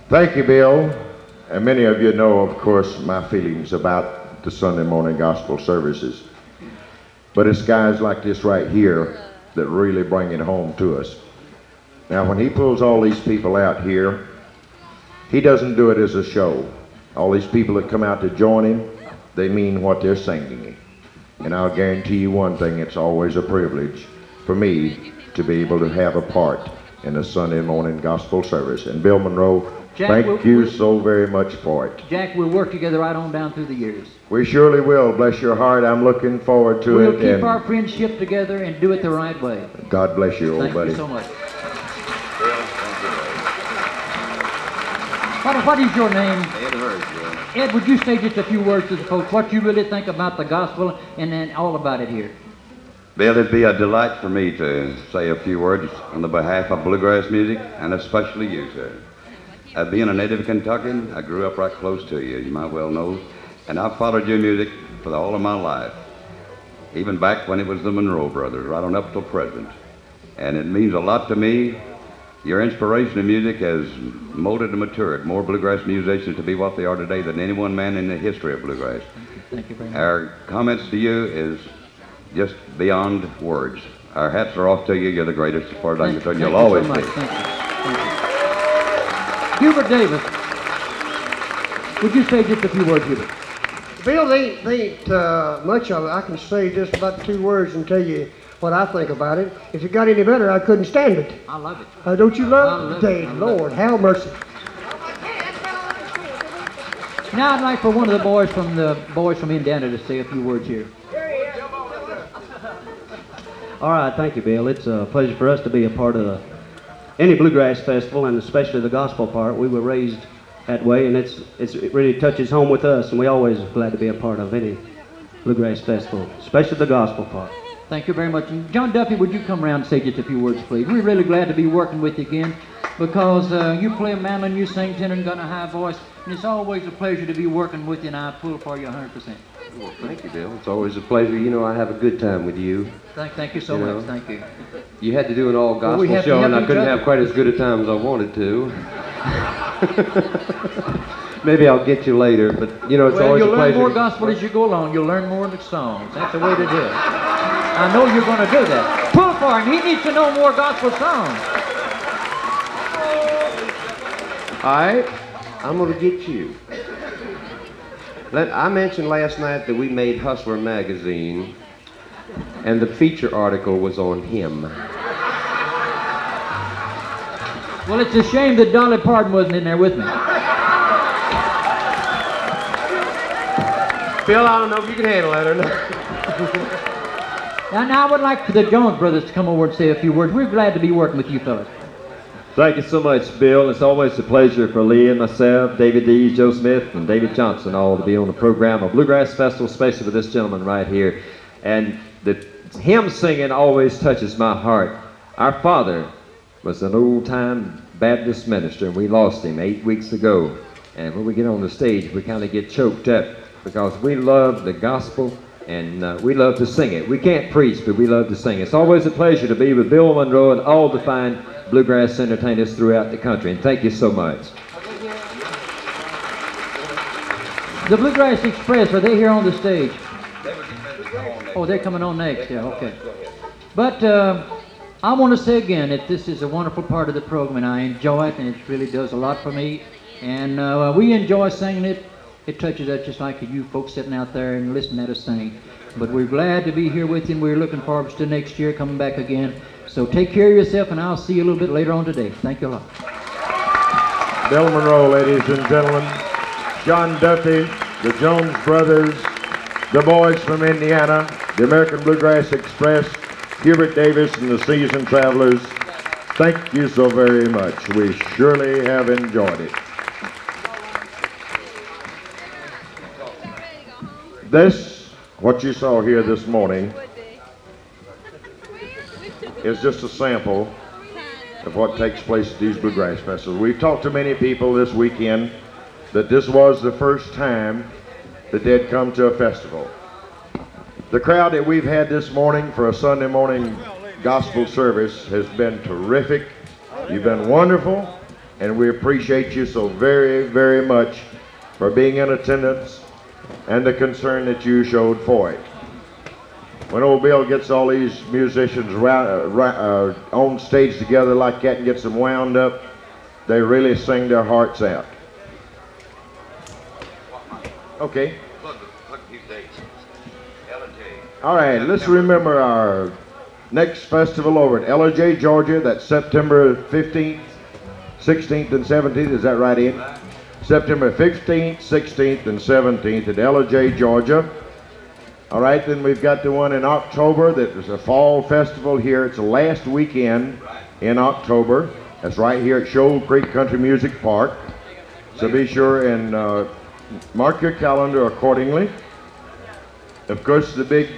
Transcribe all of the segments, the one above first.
Thank you, Bill. And many of you know, of course, my feelings about the Sunday morning gospel services. But it's guys like this right here that really bring it home to us. Now, when he pulls all these people out here, he doesn't do it as a show. All these people that come out to join him, they mean what they're singing. And I'll guarantee you one thing, it's always a privilege for me to be able to have a part in a Sunday morning gospel service. And Bill Monroe, Jack, thank you so very much for it. Jack, we'll work together right on down through the years. We surely will, bless your heart. I'm looking forward to it. We'll keep our friendship together and do it the right way. God bless you, old buddy. Thank you so much. What is your name? Ed Hurd, Ed, would you say just a few words to the folks, what you really think about the gospel and then all about it here? Bill, it'd be a delight for me to say a few words on the behalf of bluegrass music, and especially you, sir. Being a native Kentuckian, I grew up right close to you, you might well know, and I've followed your music for all of my life, even back when it was the Monroe Brothers, right on up till present. And it means a lot to me. Your inspiration in music has molded and matured more bluegrass musicians to be what they are today than any one man in the history of bluegrass. Thank you very much. Our comments to you is just beyond words. Our hats are off to you. You're the greatest as far as I'm concerned. You'll always be. Thank you. Hubert Davis, would you say just a few words, Hubert? Bill, they ain't much of it. I can say just about 2 words and tell you what I think about it. If it got any better, I couldn't stand it. I love it. Don't you love I love it? it. Lord, have mercy. Now I'd like for one of the boys from Indiana to say a few words here. All right, thank you, Bill. It's a pleasure for us to be a part of any bluegrass festival, and especially the gospel part. We were raised that way, and it really touches home with us, and we always are glad to be a part of any bluegrass festival, especially the gospel part. Thank you very much. And John Duffy, would you come around and say just a few words, please? We're really glad to be working with you again because you play a mandolin, you sing tenor and got a high voice, and it's always a pleasure to be working with you, and I pull for you 100%. Well, thank you, Bill. It's always a pleasure. You know, I have a good time with you. Thank you so much. Thank you. You had to do an all-gospel show, and I couldn't have quite as good a time as I wanted to. Maybe I'll get you later, but, you know, it's always a pleasure. You'll learn more gospel as you go along. You'll learn more of the songs. That's the way to do it. I know you're going to do that. Pull for him. He needs to know more gospel songs. All right, I'm going to get you. I mentioned last night that we made Hustler magazine, and the feature article was on him. Well, it's a shame that Dolly Parton wasn't in there with me. Bill, I don't know if you can handle that or not. Now, I would like for the Jones brothers to come over and say a few words. We're glad to be working with you fellas. Thank you so much, Bill. It's always a pleasure for Lee and myself, David Dees, Joe Smith, and David Johnson all to be on the program of Bluegrass Festival, especially with this gentleman right here. And the hymn singing always touches my heart. Our father was an old-time Baptist minister, and we lost him 8 weeks ago. And when we get on the stage, we kind of get choked up because we love the gospel and we love to sing it. We can't preach, but we love to sing. It's always a pleasure to be with Bill Monroe and all the fine bluegrass entertainers throughout the country, and thank you so much. The Bluegrass Express, are they here on the stage? Oh, they're coming on next, yeah, okay. But I want to say again that this is a wonderful part of the program, and I enjoy it, and it really does a lot for me. And we enjoy singing it. It touches us just like you folks sitting out there and listening at us sing. But we're glad to be here with you, and we're looking forward to next year coming back again. So take care of yourself, and I'll see you a little bit later on today. Thank you a lot. Bill Monroe, ladies and gentlemen. John Duffy, the Jones Brothers, the boys from Indiana, the American Bluegrass Express, Hubert Davis, and the Seasoned Travelers. Thank you so very much. We surely have enjoyed it. This, what you saw here this morning, is just a sample of what takes place at these bluegrass festivals. We've talked to many people this weekend that this was the first time that they'd come to a festival. The crowd that we've had this morning for a Sunday morning gospel service has been terrific. You've been wonderful. And we appreciate you so very, very much for being in attendance and the concern that you showed for it. When old Bill gets all these musicians on stage together like that and gets them wound up, they really sing their hearts out. Okay. All right, let's remember our next festival over at Ella-J, Georgia. That's September 15th, 16th, and 17th. Is that right, Ian? September 15th, 16th, and 17th at Ella-J, Georgia. All right, then we've got the one in October that is a fall festival here. It's the last weekend in October. That's right here at Shoal Creek Country Music Park. So be sure and mark your calendar accordingly. Of course, the big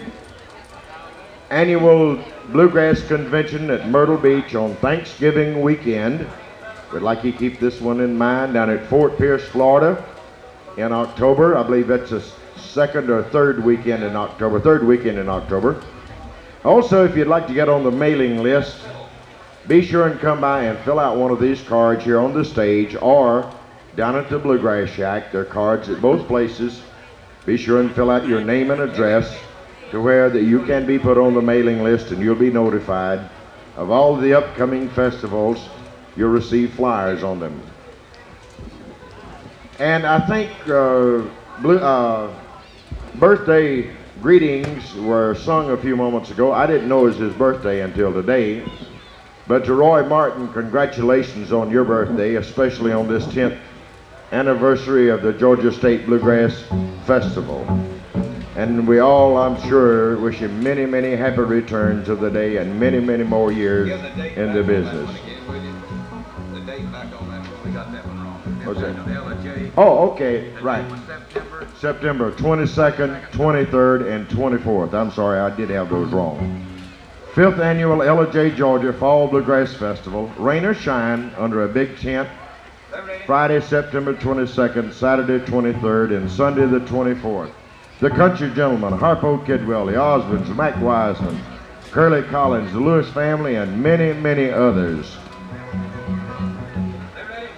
annual Bluegrass Convention at Myrtle Beach on Thanksgiving weekend. We'd like you to keep this one in mind down at Fort Pierce, Florida in October. I believe that's the second or third weekend in October, third weekend in October. Also, if you'd like to get on the mailing list, be sure and come by and fill out one of these cards here on the stage or down at the Bluegrass Shack. There are cards at both places. Be sure and fill out your name and address to where that you can be put on the mailing list, and you'll be notified of all the upcoming festivals. You'll receive flyers on them. And I think birthday greetings were sung a few moments ago. I didn't know it was his birthday until today. But to Roy Martin, congratulations on your birthday, especially on this 10th anniversary of the Georgia State Bluegrass Festival. And we all, I'm sure, wish him many, many happy returns of the day and many, many more years in the business. The date back on that one, we got that one wrong. What's that? Ella-J. Oh, okay, right. September 22nd, 23rd, and 24th. I'm sorry, I did have those wrong. 5th Annual Ella-J, Georgia Fall Bluegrass Festival. Rain or shine, under a big tent. Friday, September 22nd, Saturday 23rd, and Sunday the 24th. The Country Gentlemen, Harpo Kidwell, the Osmonds, Mac Wiseman, Curly Collins, the Lewis family, and many, many others.